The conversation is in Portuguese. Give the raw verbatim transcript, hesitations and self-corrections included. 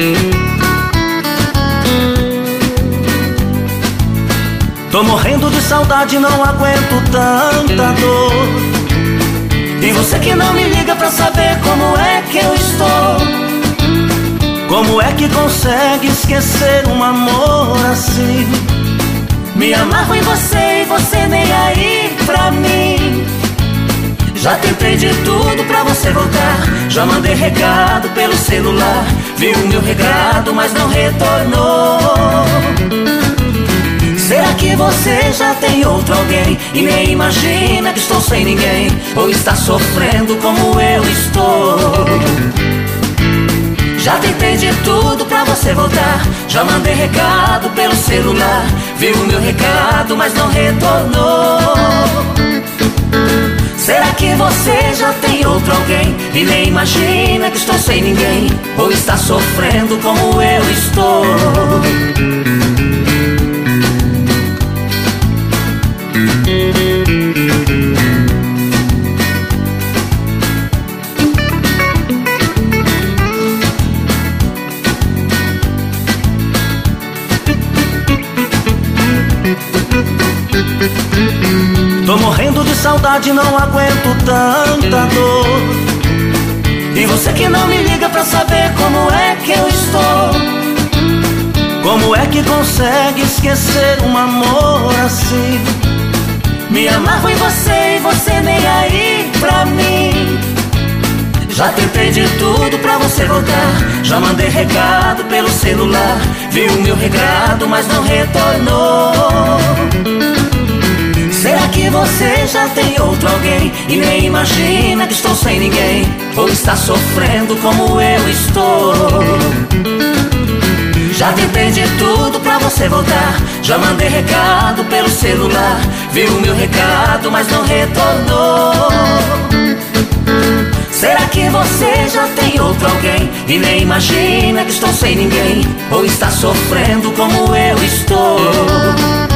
Tô morrendo de saudade, não aguento tanta dor. E você que não me liga pra saber como é que eu estou. Como é que consegue esquecer um amor assim? Me amarro em você e você nem aí pra mim. Já tentei de tudo pra você voltar. Já mandei recado pelo celular. Viu o meu recado, mas não retornou. Será que você já tem outro alguém e nem imagina que estou sem ninguém? Ou está sofrendo como eu estou? Já tentei de tudo pra você voltar. Já mandei recado pelo celular. Viu o meu recado, mas não retornou. Será que você já tem outro alguém e nem imagina que estou sem ninguém? Ou está sofrendo como eu estou? Tô morrendo de saudade, não aguento tanta dor. E você que não me liga pra saber como é que eu estou. Como é que consegue esquecer um amor assim? Me amarro em você e você nem aí pra mim. Já tentei de tudo pra você voltar. Já mandei recado pelo celular. Viu o meu recado, mas não retornou. Será que você já tem outro alguém e nem imagina que estou sem ninguém? Ou está sofrendo como eu estou? Já tentei de tudo pra você voltar. Já mandei recado pelo celular. Viu o meu recado, mas não retornou. Será que você já tem outro alguém e nem imagina que estou sem ninguém? Ou está sofrendo como eu estou?